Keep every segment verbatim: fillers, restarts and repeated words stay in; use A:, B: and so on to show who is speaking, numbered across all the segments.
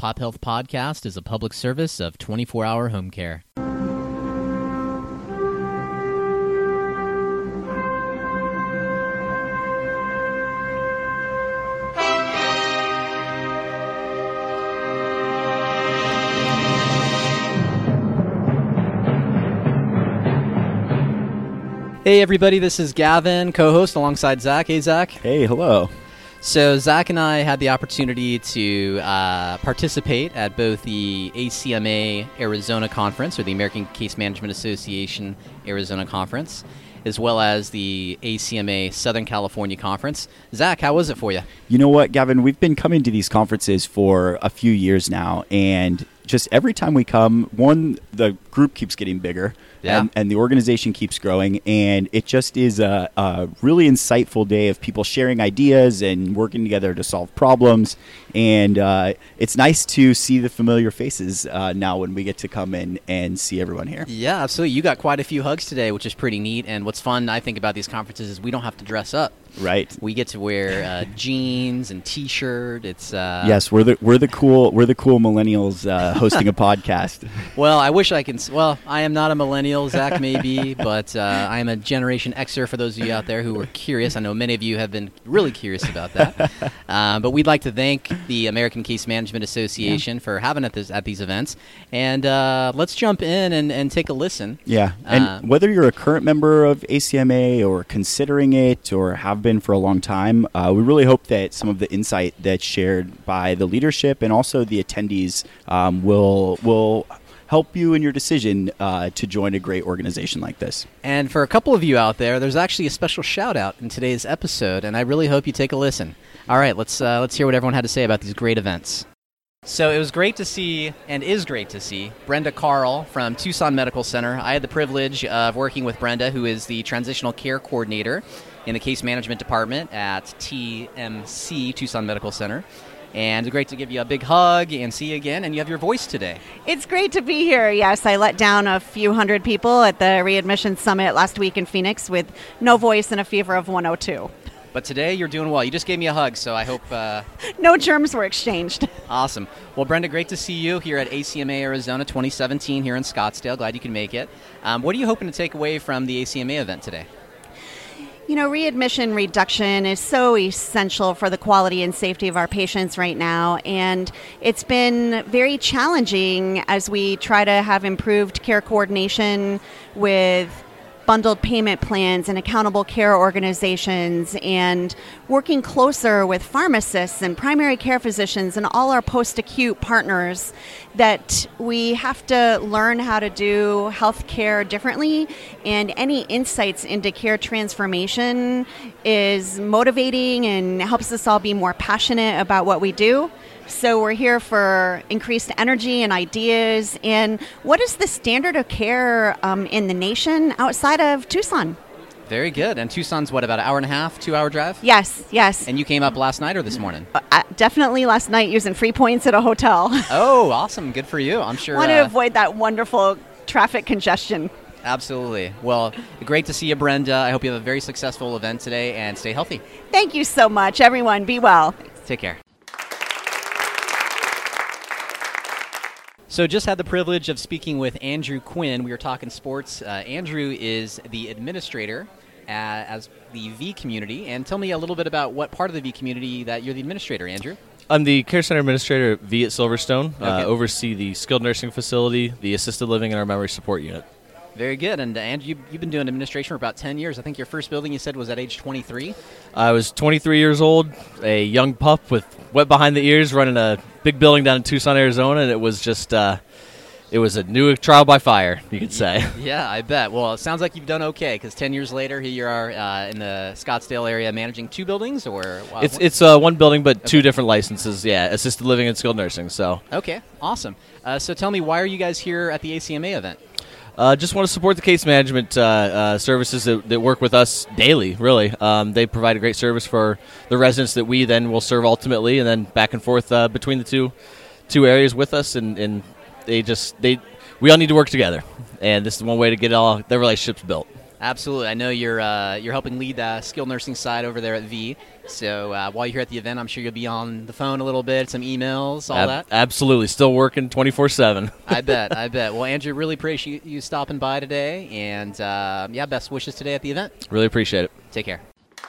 A: Pop Health Podcast is a public service of twenty-four hour Home Care. Hey everybody, this is Gavin, co-host alongside Zach. Hey Zach.
B: Hey, hello.
A: So Zach and I had the opportunity to uh, participate at both the A C M A Arizona Conference, or the American Case Management Association Arizona Conference, as well as the A C M A Southern California Conference. Zach, how was it for you?
B: You know what, Gavin? We've been coming to these conferences for a few years now, and just every time we come, one, the group keeps getting bigger,
A: yeah.
B: and, and the organization keeps growing, and it just is a, a really insightful day of people sharing ideas and working together to solve problems, and uh, it's nice to see the familiar faces uh, now when we get to come in and see everyone here.
A: Yeah, absolutely. You got quite a few hugs today, which is pretty neat, and what's fun, I think, about these conferences is we don't have to dress up.
B: Right.
A: We get to wear uh, jeans and T-shirt. It's uh,
B: yes, we're the we're the cool we're the cool millennials uh, hosting a podcast.
A: Well, I wish I can. Well, I am not a millennial. Zach may be, but uh, I am a Generation Xer. For those of you out there who are curious, I know many of you have been really curious about that. um, but we'd like to thank the American Case Management Association yeah. for having us at, this, at these events, and uh, let's jump in and, and take a listen.
B: Yeah, and
A: uh,
B: whether you're a current member of A C M A or considering it or have been for a long time, uh, we really hope that some of the insight that's shared by the leadership and also the attendees um, will will help you in your decision uh, to join a great organization like this.
A: And for a couple of you out there, there's actually a special shout out in today's episode, and I really hope you take a listen. All right, let's uh, let's hear what everyone had to say about these great events. So it was great to see, and is great to see, Brenda Carl from Tucson Medical Center. I had the privilege of working with Brenda, who is the Transitional Care Coordinator in the Case Management Department at T M C, Tucson Medical Center. And it's great to give you a big hug and see you again, and you have your voice today.
C: It's great to be here. Yes, I let down a few hundred people at the Readmission Summit last week in Phoenix with no voice and a fever of one oh two.
A: But today you're doing well. You just gave me a hug, so I hope... Uh,
C: no germs were exchanged.
A: Awesome. Well, Brenda, great to see you here at A C M A Arizona twenty seventeen here in Scottsdale. Glad you can make it. Um, what are you hoping to take away from the A C M A event today?
C: You know, readmission reduction is so essential for the quality and safety of our patients right now, and it's been very challenging as we try to have improved care coordination with bundled payment plans and accountable care organizations, and working closer with pharmacists and primary care physicians and all our post-acute partners, that we have to learn how to do healthcare differently, and any insights into care transformation is motivating and helps us all be more passionate about what we do. So we're here for increased energy and ideas. And what is the standard of care um, in the nation outside of Tucson?
A: Very good. And Tucson's, what, about an hour and a half, two-hour drive?
C: Yes, yes.
A: And you came up last night or this morning?
C: Uh, definitely last night using free points at a hotel.
A: Oh, awesome. Good for you. I'm sure.
C: Want
A: uh,
C: to avoid that wonderful traffic congestion.
A: Absolutely. Well, great to see you, Brenda. I hope you have a very successful event today, and stay healthy.
C: Thank you so much, everyone. Be well.
A: Take care. So just had the privilege of speaking with Andrew Quinn. We were talking sports. Uh, Andrew is the administrator uh, as the V community. And tell me a little bit about what part of the V community that you're the administrator, Andrew.
D: I'm the Care Center Administrator at V at Silverstone.
A: Okay.
D: Uh, oversee the skilled nursing facility, the assisted living, and our memory support unit.
A: Very good. And uh, Andrew, you, you've been doing administration for about ten years. I think your first building, you said, was at age twenty-three?
D: I was twenty-three years old, a young pup with wet behind the ears, running a big building down in Tucson, Arizona, and it was just, uh, it was a new trial by fire, you could say.
A: Yeah, I bet. Well, it sounds like you've done okay, because ten years later, here you are uh, in the Scottsdale area managing two buildings, or? Wow,
D: it's
A: what?
D: it's uh, one building, but okay. two different licenses, yeah, assisted living and skilled nursing, so.
A: Okay, awesome. Uh, so tell me, why are you guys here at the A C M A event?
D: Uh, just want to support the case management uh, uh, services that, that work with us daily, really. Um, they provide a great service for the residents that we then will serve ultimately, and then back and forth uh, between the two two areas with us, and, and they just they we all need to work together, and this is one way to get all their relationships built.
A: Absolutely. I know you're uh, you're helping lead the skilled nursing side over there at V. So uh, while you're here at the event, I'm sure you'll be on the phone a little bit, some emails, all
D: Ab-
A: that.
D: Absolutely. Still working twenty-four seven.
A: I bet. I bet. Well, Andrew, really appreciate you stopping by today. And, uh, yeah, best wishes today at the event.
D: Really appreciate it.
A: Take care.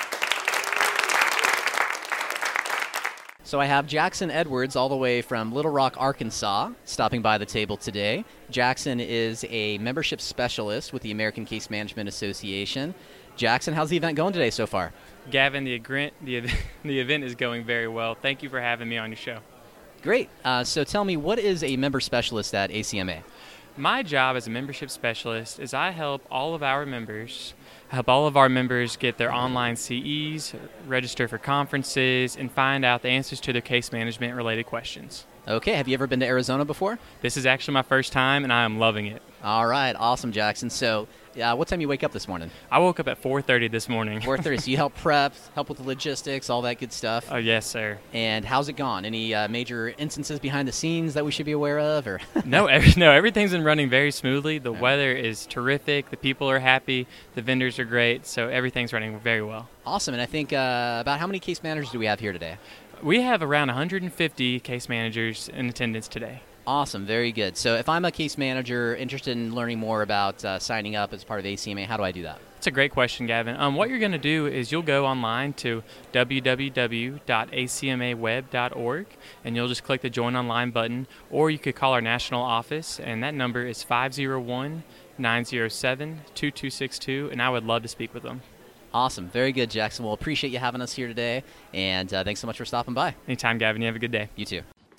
A: So I have Jackson Edwards all the way from Little Rock, Arkansas, stopping by the table today. Jackson is a membership specialist with the American Case Management Association. Jackson, how's the event going today so far?
E: Gavin, the event, the, event, the event is going very well. Thank you for having me on your show.
A: Great. Uh, so tell me, what is a member specialist at A C M A?
E: My job as a membership specialist is I help all of our members help all of our members get their online C Es, register for conferences, and find out the answers to their case management related questions.
A: Okay. Have you ever been to Arizona before?
E: This is actually my first time, and I am loving it.
A: All right. Awesome, Jackson. So uh, what time you wake up this morning?
E: I woke up at four thirty this morning.
A: four thirty. So you help prep, help with the logistics, all that good stuff.
E: Oh, yes, sir.
A: And how's it gone? Any uh, major instances behind the scenes that we should be aware of? Or
E: no, every, no, everything's been running very smoothly. The weather is terrific. The people are happy. The vendors are great. So everything's running very well.
A: Awesome. And I think uh, about how many case managers do we have here today?
E: We have around one hundred fifty case managers in attendance today.
A: Awesome. Very good. So if I'm a case manager interested in learning more about uh, signing up as part of A C M A, how do I do that?
E: That's a great question, Gavin. Um, what you're going to do is you'll go online to w w w dot a c m a web dot org, and you'll just click the Join Online button, or you could call our national office, and that number is five oh one, nine oh seven, two two six two, and I would love to speak with them.
A: Awesome. Very good, Jackson. Well, appreciate you having us here today, and uh, thanks so much for stopping by.
E: Anytime, Gavin. You have a good day.
A: You too.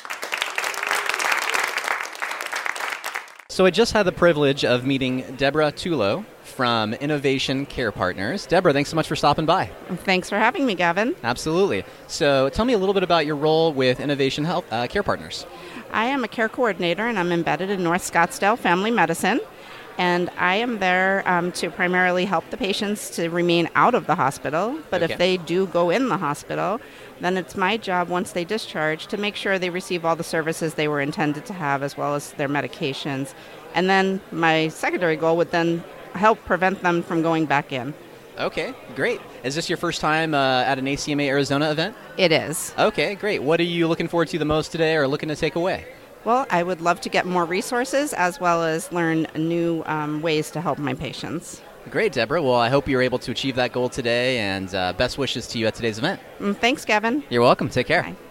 A: So I just had the privilege of meeting Deborah Tulo from Innovation Care Partners. Deborah, thanks so much for stopping by.
F: Thanks for having me, Gavin.
A: Absolutely. So tell me a little bit about your role with Innovation Health uh, Care Partners.
F: I am a care coordinator, and I'm embedded in North Scottsdale Family Medicine. And I am there um, to primarily help the patients to remain out of the hospital. But
A: Okay.
F: if they do go in the hospital, then it's my job once they discharge to make sure they receive all the services they were intended to have, as well as their medications. And then my secondary goal would then help prevent them from going back in.
A: Okay, great. Is this your first time uh, at an A C M A Arizona event?
F: It is.
A: Okay, great. What are you looking forward to the most today or looking to take away?
F: Well, I would love to get more resources as well as learn new um, ways to help my patients.
A: Great, Deborah. Well, I hope you're able to achieve that goal today, and uh, best wishes to you at today's event.
F: Mm, thanks, Gavin.
A: You're welcome. Take care.
F: Bye.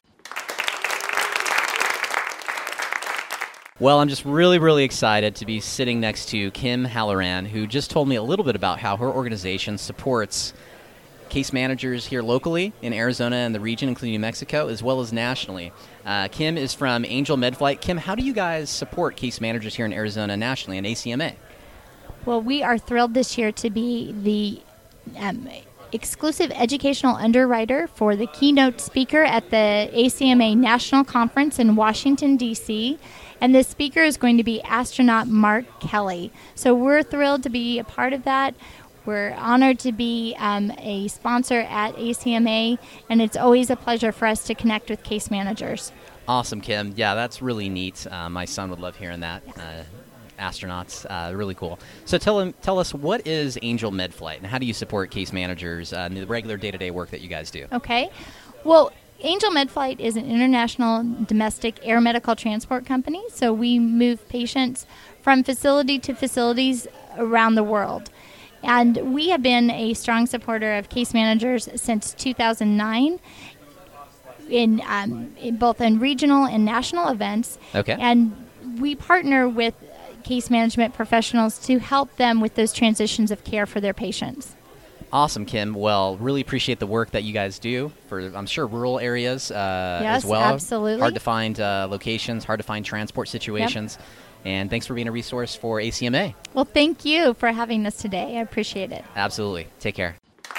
A: Well, I'm just really, really excited to be sitting next to Kim Halloran, who just told me a little bit about how her organization supports case managers here locally in Arizona and the region, including New Mexico, as well as nationally. Uh, Kim is from Angel MedFlight. Kim, how do you guys support case managers here in Arizona nationally and A C M A?
G: Well, we are thrilled this year to be the um, exclusive educational underwriter for the keynote speaker at the A C M A National Conference in Washington, D C, and the speaker is going to be astronaut Mark Kelly. So we're thrilled to be a part of that. We're honored to be um, a sponsor at A C M A, and it's always a pleasure for us to connect with case managers.
A: Awesome, Kim. Yeah, that's really neat. Uh, my son would love hearing that. Uh, astronauts, uh, really cool. So tell him, tell us, what is Angel MedFlight, and how do you support case managers uh, in the regular day-to-day work that you guys do?
G: Okay. Well, Angel MedFlight is an international domestic air medical transport company, so we move patients from facility to facilities around the world. And we have been a strong supporter of case managers since two thousand nine, in, um, in both in regional and national events.
A: Okay.
G: And we partner with case management professionals to help them with those transitions of care for their patients.
A: Awesome, Kim. Well, really appreciate the work that you guys do for, I'm sure, rural areas uh,
G: Yes,
A: as well.
G: absolutely.
A: Hard to find uh, locations, hard to find transport situations. And thanks for being a resource for A C M A.
G: Well, thank you for having us today. I appreciate it.
A: Absolutely. Take care.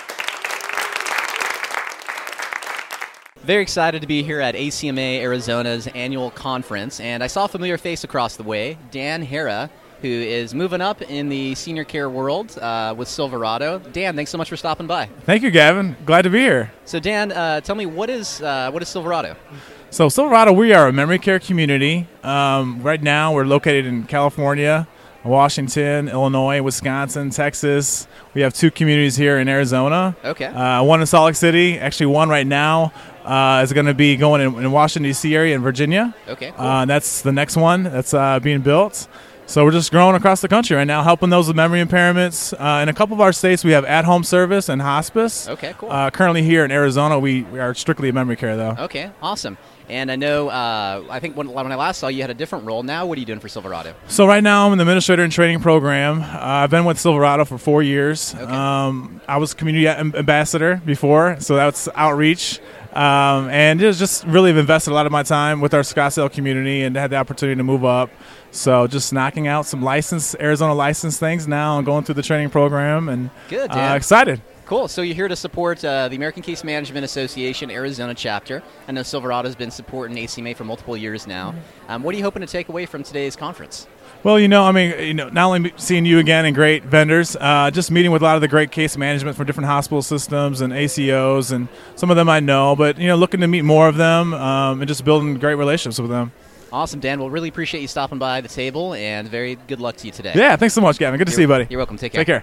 A: Very excited to be here at A C M A Arizona's annual conference, and I saw a familiar face across the way, Dan Hara, who is moving up in the senior care world uh, with Silverado. Dan, thanks so much for stopping by.
H: Thank you, Gavin. Glad to be here.
A: So, Dan, uh, tell me, what is uh, what is Silverado?
H: So, Silverado, we are a memory care community. Um, right now, we're located in California, Washington, Illinois, Wisconsin, Texas. We have two communities here in Arizona.
A: Okay.
H: Uh, one in Salt Lake City. Actually, one right now uh, is going to be going in, in Washington, D C area in Virginia.
A: Okay, cool.
H: Uh, that's the next one that's uh, being built. So we're just growing across the country right now, helping those with memory impairments. Uh, in a couple of our states, we have at-home service and hospice.
A: Okay, cool.
H: Uh, currently here in Arizona, we, we are strictly memory care, though.
A: Okay, awesome. And I know, uh, I think when, when I last saw you, you had a different role. Now, what are you doing for Silverado?
H: So right now, I'm in the administrator and training program. Uh, I've been with Silverado for four years.
A: Okay.
H: Um, I was community am- ambassador before, so that's outreach. Um, and just, just really have invested a lot of my time with our Scottsdale community and had the opportunity to move up. So just knocking out some license, Arizona license things now and going through the training program and
A: Good, Dan.
H: uh, excited.
A: Cool. So you're here to support uh, the American Case Management Association Arizona chapter. I know Silverado's been supporting A C M A for multiple years now. Um, what are you hoping to take away from today's conference?
H: Well, you know, I mean, you know, not only seeing you again and great vendors, uh, just meeting with a lot of the great case management from different hospital systems and A C Os, and some of them I know, but, you know, looking to meet more of them um, and just building great relationships with them.
A: Awesome, Dan. Well, really appreciate you stopping by the table, and very good luck to you today.
H: Yeah, thanks so much, Gavin. Good to
A: you're,
H: see you, buddy.
A: You're welcome. Take care.
H: Take care.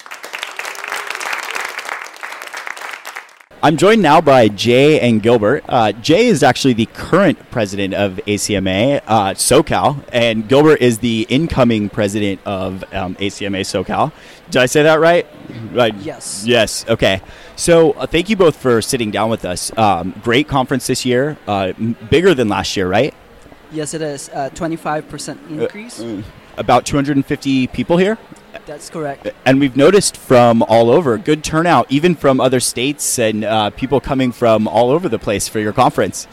B: I'm joined now by Jay and Gilbert. Uh, Jay is actually the current president of A C M A uh, SoCal, and Gilbert is the incoming president of um, A C M A SoCal. Did I say that right? Right.
I: Yes.
B: Yes. Okay. So uh, thank you both for sitting down with us. Um, great conference this year, uh, m- bigger than last year, right?
I: Yes, it is. Uh, twenty-five percent increase.
B: Uh, uh, about two hundred fifty people here.
I: That's correct.
B: And we've noticed from all over, good turnout, even from other states and uh, people coming from all over the place for your conference.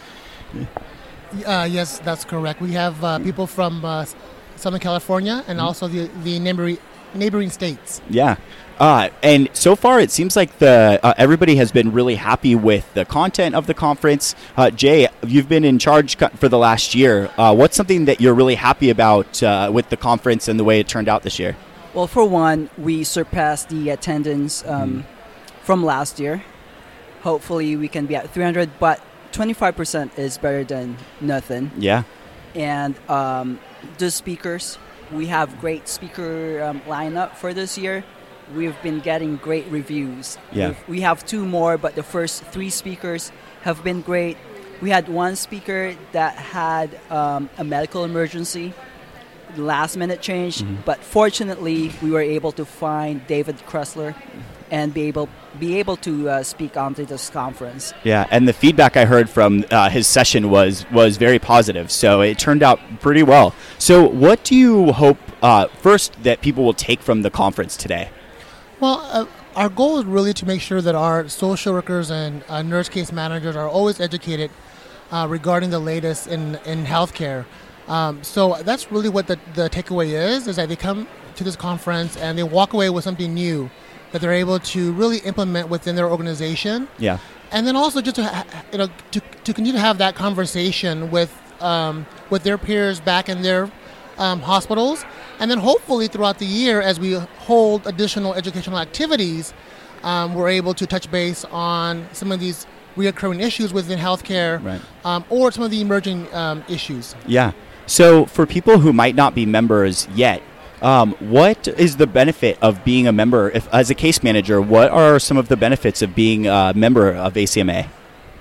J: Uh, yes, that's correct. We have uh, people from uh, Southern California and also the, the neighboring, neighboring states.
B: Yeah. Uh, and so far, it seems like the uh, everybody has been really happy with the content of the conference. Uh, Jay, you've been in charge co- for the last year. Uh, what's something that you're really happy about uh, with the conference and the way it turned out this year?
I: Well, for one, we surpassed the attendance um, mm. from last year. Hopefully, we can be at three hundred, but twenty-five percent is better than nothing.
B: Yeah.
I: And um, the speakers, we have great speaker um, lineup for this year. We've been getting great reviews.
B: Yeah.
I: We've, we have two more, but the first three speakers have been great. We had one speaker that had um, a medical emergency, last minute change, mm-hmm. but fortunately we were able to find David Kressler and be able be able to uh, speak onto this conference.
B: Yeah, and the feedback I heard from uh, his session was was very positive, so it turned out pretty well. So what do you hope uh, first that people will take from the conference today?
J: Well, uh, our goal is really to make sure that our social workers and uh, nurse case managers are always educated uh, regarding the latest in, in healthcare. Um, so that's really what the, the takeaway is, is that they come to this conference and they walk away with something new that they're able to really implement within their organization.
B: Yeah.
J: And then also just to, ha- you know, to, to continue to have that conversation with, um, with their peers back in their um, hospitals. And then hopefully throughout the year, as we hold additional educational activities, um, we're able to touch base on some of these reoccurring issues within healthcare,
B: right.
J: um, or some of the emerging um, issues.
B: Yeah. So for people who might not be members yet, um, what is the benefit of being a member? If, as a case manager, what are some of the benefits of being a member of A C M A?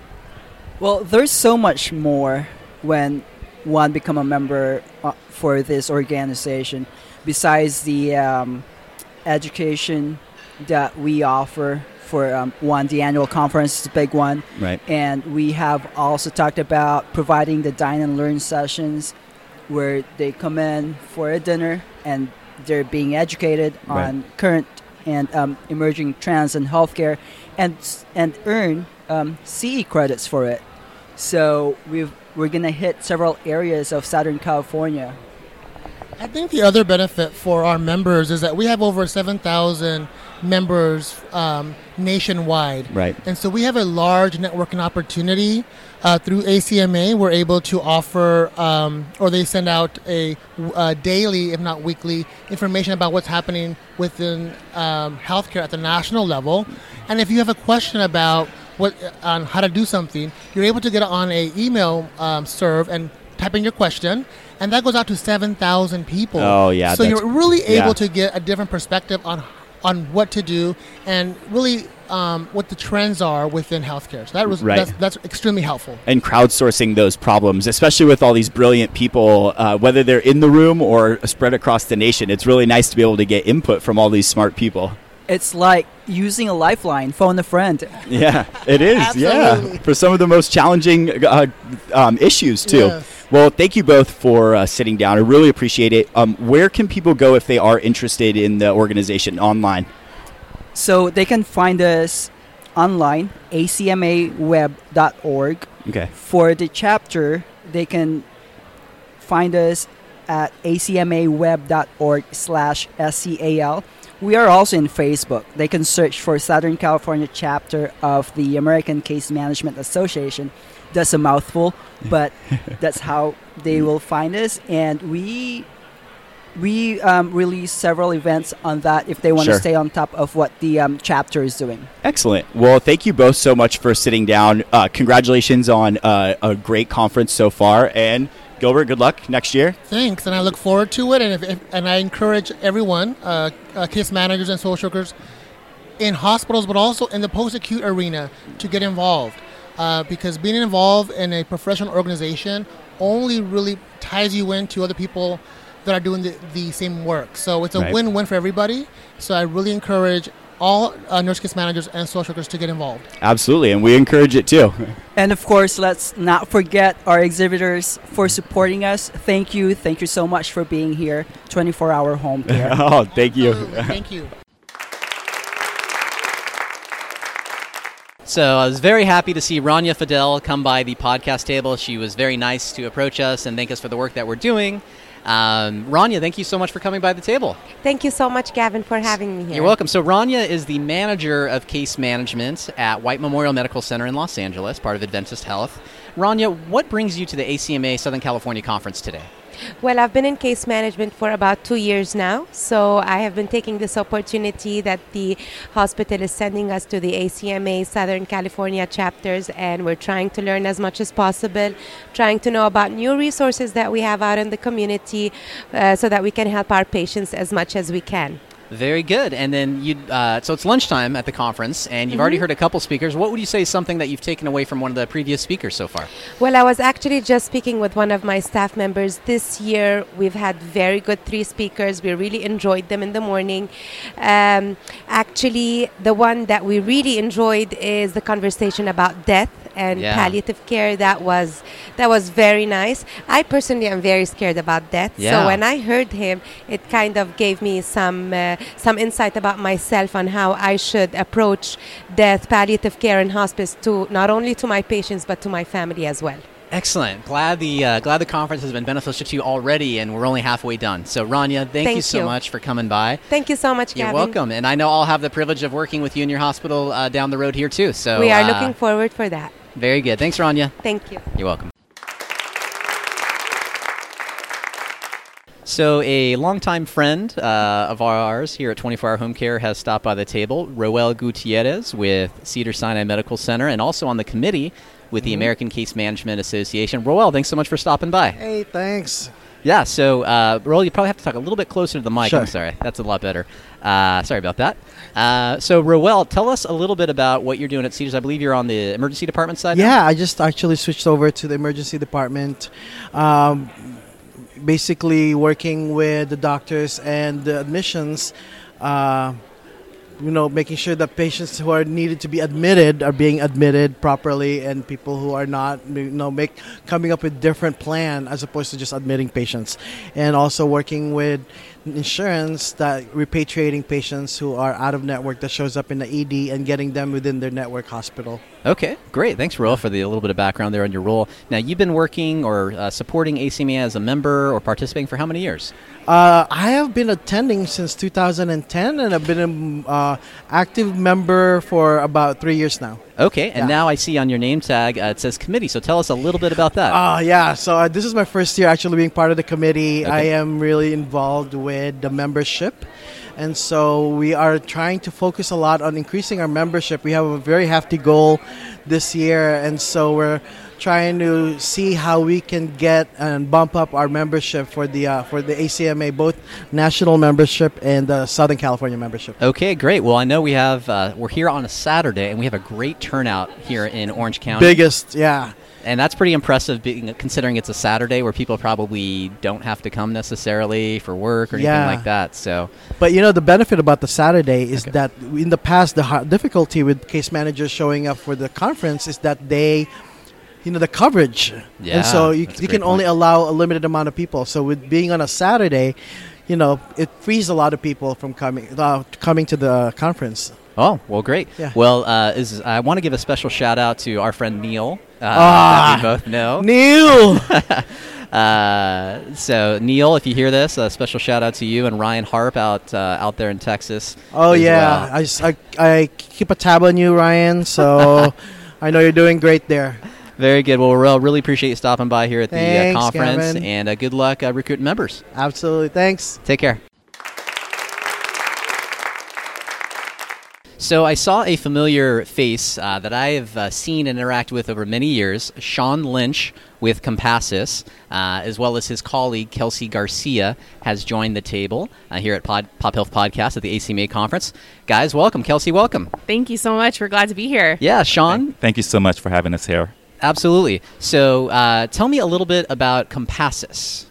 I: Well, there's so much more when one become a member uh, for this organization, besides the um, education that we offer. For um, one, the annual conference is a big one.
B: Right. And
I: we have also talked about providing the dine and learn sessions where they come in for a dinner and they're being educated
B: right.
I: on current and um, emerging trends in healthcare and and earn um, C E credits for it. So we've, we're going to hit several areas of Southern California.
J: I think the other benefit for our members is that we have over seven thousand members um, nationwide.
B: Right.
J: And so we have a large networking opportunity. Uh, through A C M A, we're able to offer, um, or they send out a uh, daily, if not weekly, information about what's happening within um, healthcare at the national level. And if you have a question about what on how to do something, you're able to get on a email um, serve and type in your question, and that goes out to seven thousand people.
B: Oh, yeah,
J: So
B: that's-
J: you're really able
B: yeah.
J: to get a different perspective on on what to do and really um, what the trends are within healthcare. So that was
B: Right.
J: that's, that's extremely helpful.
B: And crowdsourcing those problems, especially with all these brilliant people, uh, whether they're in the room or spread across the nation. It's really nice to be able to get input from all these smart people.
I: It's like using a lifeline, phone a friend.
B: Yeah, it is.
J: Absolutely.
B: Yeah, for some of the most challenging uh, um, issues too.
J: Yes.
B: Well, thank you both for uh, sitting down. I really appreciate it. Um, where can people go if they are interested in the organization online?
I: So they can find us online, a c m a web dot org.
B: Okay.
I: For the chapter, they can find us at a c m a web dot org slash S C A L. We are also in Facebook. They can search for Southern California chapter of the American Case Management Association. That's a mouthful, but that's how they will find us. And we we um, release several events on that if they want
B: Sure.
I: to stay on top of what the um, chapter is doing.
B: Excellent. Well, thank you both so much for sitting down. Uh, congratulations on uh, a great conference so far. And Gilbert, good luck next year.
J: Thanks, and I look forward to it. And if, if, and I encourage everyone, uh, uh, case managers and social workers in hospitals, but also in the post-acute arena, to get involved. Uh, because being involved in a professional organization only really ties you into other people that are doing the, the same work. So it's a
B: Right.
J: win-win for everybody. So I really encourage all uh, nurse case managers and social workers to get involved.
B: Absolutely, and we encourage it too.
I: And of course, let's not forget our exhibitors for supporting us. Thank you. Thank you so much for being here. twenty-four hour home care.
B: Oh, thank you.
J: Absolutely. Thank you.
A: So I was very happy to see Rania Fidel come by the podcast table. She was very nice to approach us and thank us for the work that we're doing. Um, Rania, thank you so much for coming by the table.
K: Thank you so much, Gavin, for having me here.
A: You're welcome. So Rania is the manager of case management at White Memorial Medical Center in Los Angeles, part of Adventist Health. Rania, what brings you to the A C M A Southern California Conference today?
K: Well, I've been in case management for about two years now, so I have been taking this opportunity that the hospital is sending us to the A C M A Southern California chapters, and we're trying to learn as much as possible, trying to know about new resources that we have out in the community uh, so that we can help our patients as much as we can.
A: Very good. And then you, uh, so it's lunchtime at the conference, and you've
K: Mm-hmm.
A: already heard a couple speakers. What would you say is something that you've taken away from one of the previous speakers so far?
K: Well, I was actually just speaking with one of my staff members. This year, we've had very good three speakers. We really enjoyed them in the morning. Um, actually, the one that we really enjoyed is the conversation about death and
A: Yeah.
K: palliative care. That was that was very nice. I personally am very scared about death.
A: Yeah.
K: So when I heard him, it kind of gave me some uh, some insight about myself on how I should approach death, palliative care, and hospice to not only to my patients but to my family as well.
A: Excellent. Glad the uh, glad the conference has been beneficial to you already, and we're only halfway done. So, Rania, thank,
K: Thank
A: you so
K: you.
A: much for coming by.
K: Thank you so much,
A: You're
K: Gavin.
A: welcome. And I know I'll have the privilege of working with you in your hospital uh, down the road here, too. So
K: We are
A: uh,
K: looking forward for that.
A: Very good. Thanks, Rania.
K: Thank you.
A: You're welcome. So a longtime friend uh, of ours here at twenty-four hour Home Care has stopped by the table, Roel Gutierrez with Cedars-Sinai Medical Center, and also on the committee with the American Case Management Association. Roel, thanks so much for stopping by.
L: Hey, thanks.
A: Yeah, so uh, Roel, you probably have to talk a little bit closer to the mic.
L: Sure.
A: I'm sorry. That's a lot better. Uh, sorry about that. Uh, so, Roel, tell us a little bit about what you're doing at Cedars. I believe you're on the emergency department side now?
L: Yeah, I just actually switched over to the emergency department. Um, basically working with the doctors and the admissions, uh, you know, making sure that patients who are needed to be admitted are being admitted properly, and people who are not, you know, make coming up with different plan as opposed to just admitting patients, and also working with insurance that repatriating patients who are out of network that shows up in the E D and getting them within their network hospital.
A: Okay, great. Thanks, Roel, for the a little bit of background there on your role. Now, you've been working or uh, supporting A C M A as a member or participating for how many years?
L: Uh, I have been attending since two thousand ten, and I've been an uh, active member for about three years now.
A: Okay, and
L: Yeah.
A: now I see on your name tag uh, it says committee, so tell us a little bit about that.
L: Uh, yeah, so uh, this is my first year actually being part of the committee.
A: Okay.
L: I am really involved with the membership. And so we are trying to focus a lot on increasing our membership. We have a very hefty goal this year, and so we're trying to see how we can get and bump up our membership for the uh, for the A C M A, both national membership and the Southern California membership.
A: Okay, great. Well, I know we have uh, we're here on a Saturday, and we have a great turnout here in Orange County.
L: Biggest, yeah.
A: And that's pretty impressive, being, considering it's a Saturday where people probably don't have to come necessarily for work or anything
L: Yeah.
A: like that. So,
L: But you know, the benefit about the Saturday is
A: Okay.
L: that in the past, the har- difficulty with case managers showing up for the conference is that they, you know, the coverage.
A: Yeah,
L: and so you,
A: that's a
L: you
A: great
L: can only
A: point.
L: allow a limited amount of people. So with being on a Saturday, you know, it frees a lot of people from coming uh, coming to the conference.
A: oh, well, great.
L: Yeah.
A: Well, uh, is I want to give a special shout out to our friend Neil, uh,
L: Ah,
A: that we both know.
L: Neil!
A: uh, so, Neil, if you hear this, a special shout out to you and Ryan Harp out uh, out there in Texas.
L: Oh,
A: as
L: yeah.
A: well.
L: I, s- I- I keep a tab on you, Ryan, so I know you're doing great there.
A: Very good. Well, Raul, really appreciate you stopping by here at the uh,
L: Thanks,
A: conference,
L: Gavin.
A: and uh, good luck uh, recruiting members.
L: Absolutely. Thanks.
A: Take care. So I saw a familiar face uh, that I have uh, seen and interacted with over many years, Sean Lynch with Compassus, uh, as well as his colleague Kelsey Garcia has joined the table uh, here at Pod- Pop Health Podcast at the A C M A conference. Guys, welcome. Kelsey, welcome.
M: Thank you so much. We're glad to be here.
A: Yeah, Sean.
N: Thank you so much for having us here.
A: Absolutely. So uh, tell me a little bit about Compassus.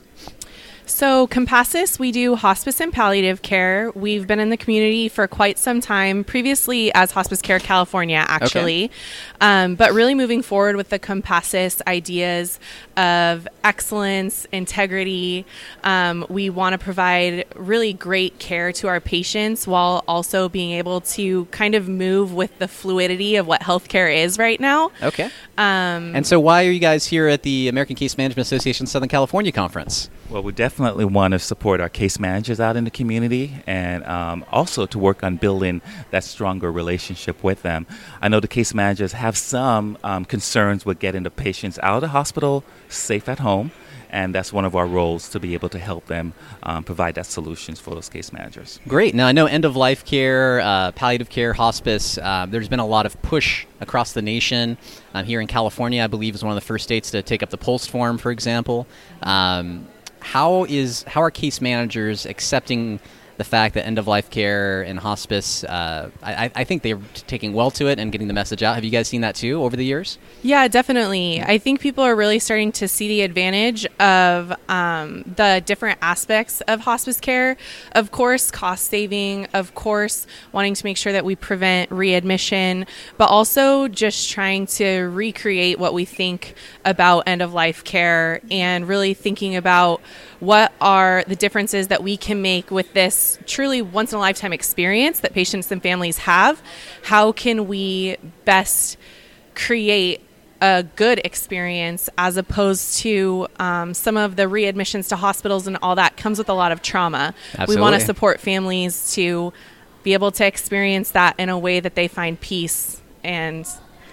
M: So, Compassus, we do hospice and palliative care. We've been in the community for quite some time, previously as Hospice Care California, actually.
O: Okay.
M: Um, but really moving forward with the Compassus ideas of excellence, integrity. Um, we want to provide really great care to our patients while also being able to kind of move with the fluidity of what healthcare is right now.
A: Okay.
M: Um,
A: And so why are you guys here at the American Case Management Association Southern California Conference?
N: Well, we definitely want to support our case managers out in the community and um, also to work on building that stronger relationship with them. I know the case managers have some um, concerns with getting the patients out of the hospital safe at home, and that's one of our roles to be able to help them um, provide that solutions for those case managers.
A: Great. Now, I know end-of-life care, uh, palliative care, hospice, uh, there's been a lot of push across the nation. Um, here in California, I believe, is one of the first states to take up the PULSE form, for example. Um, how is how are case managers accepting the fact that end-of-life care and hospice, uh, I, I think they're taking well to it and getting the message out. Have you guys seen that, too, over the years?
M: Yeah, definitely. I think people are really starting to see the advantage of um, the different aspects of hospice care. Of course, cost saving, of course, wanting to make sure that we prevent readmission, but also just trying to recreate what we think about end-of-life care and really thinking about what are the differences that we can make with this truly once-in-a-lifetime experience that patients and families have. How can we best create a good experience as opposed to um, some of the readmissions to hospitals and all that comes with a lot of trauma.
A: Absolutely.
M: We want to support families to be able to experience that in a way that they find peace and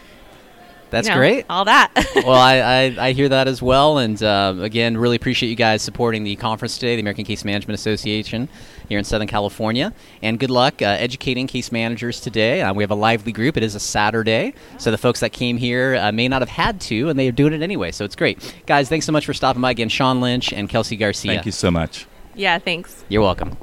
A: That's
M: you know,
A: great.
M: all that.
A: Well, I, I, I hear that as well. And uh, again, really appreciate you guys supporting the conference today, the American Case Management Association here in Southern California. And good luck uh, educating case managers today. Uh, we have a lively group. It is a Saturday. So the folks that came here uh, may not have had to, and they are doing it anyway. So it's great. Guys, thanks so much for stopping by again. Sean Lynch and Kelsey Garcia.
N: Thank you so much.
M: Yeah, thanks.
A: You're welcome.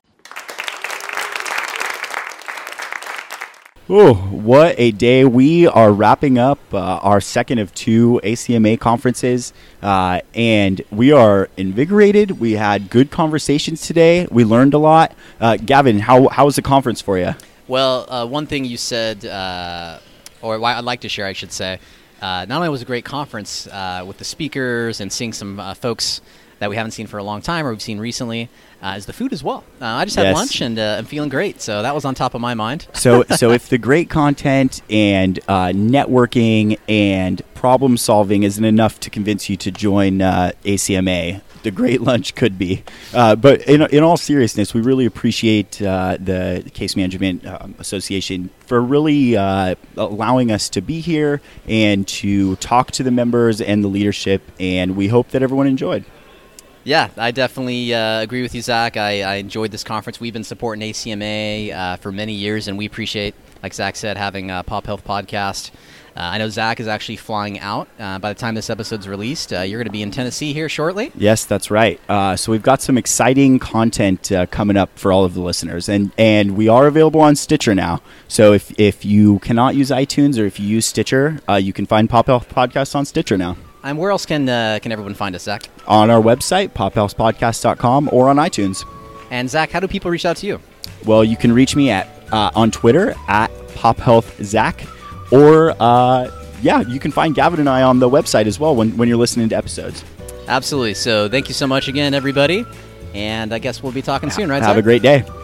B: Oh, what a day. We are wrapping up uh, our second of two A C M A conferences, uh, and we are invigorated. We had good conversations today. We learned a lot. Uh, Gavin, how, how was the conference for you?
A: Well, uh, one thing you said, uh, or what I'd like to share, I should say, uh, not only was it a great conference uh, with the speakers and seeing some uh, folks that we haven't seen for a long time or we've seen recently, uh, is the food as well. Uh, I just had
B: Yes.
A: lunch and uh, I'm feeling great, so that was on top of my mind.
B: So, so if the great content and uh, networking and problem solving isn't enough to convince you to join uh, A C M A, the great lunch could be. Uh, but in, in all seriousness, we really appreciate uh, the Case Management um, Association for really uh, allowing us to be here and to talk to the members and the leadership, and we hope that everyone enjoyed.
A: Yeah, I definitely uh, agree with you, Zach. I, I enjoyed this conference. We've been supporting A C M A uh, for many years, and we appreciate, like Zach said, having a Pop Health Podcast Uh, I know Zach is actually flying out uh, by the time this episode's released. Uh, you're going to be in Tennessee here shortly.
B: Yes, that's right. Uh, so we've got some exciting content uh, coming up for all of the listeners, and and we are available on Stitcher now. So if if you cannot use iTunes or if you use Stitcher, uh, you can find Pop Health Podcast on Stitcher now.
A: And where else can uh, can everyone find us, Zach?
B: On our website, pop health podcast dot com, or on iTunes.
A: And Zach, how do people reach out to you?
B: Well, you can reach me at uh, on Twitter at pophealthzach, or uh, yeah, you can find Gavin and I on the website as well when, when you're listening to episodes.
A: Absolutely. So thank you so much again, everybody. And I guess we'll be talking soon, right,
B: Have
A: Zach?
B: a great day.